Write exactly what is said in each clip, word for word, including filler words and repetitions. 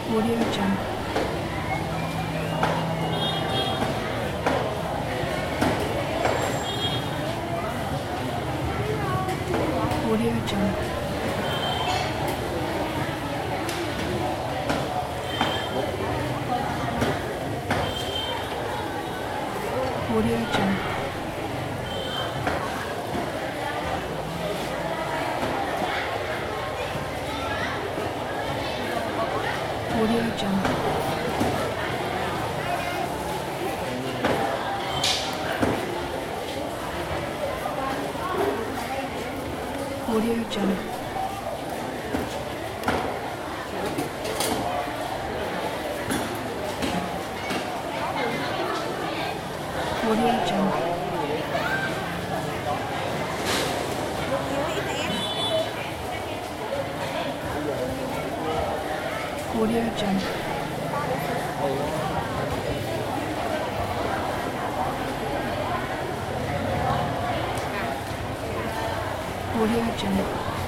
Audio Jungle. Audio Jungle. Audio Jungle. Audio Jungle. Audio Jungle. Audio Jungle. Audio Jungle. Audio Jungle.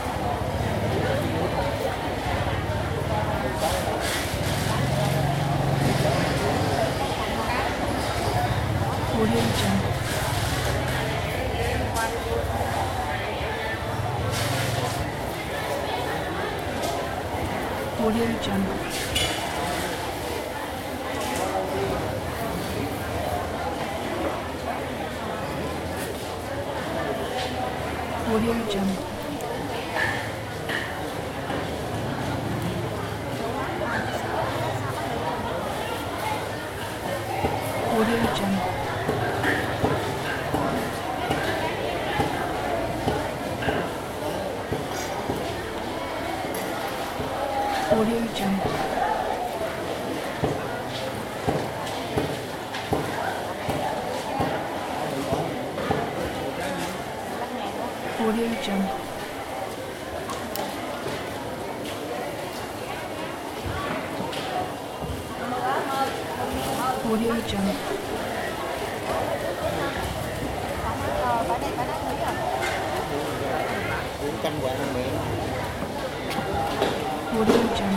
Audio Jungle. Audio Jungle. Audio Jungle. Audio Jungle. Audio Jungle. Audio Jungle. Audio Jungle. Canh quạt miệng. Audio Jungle.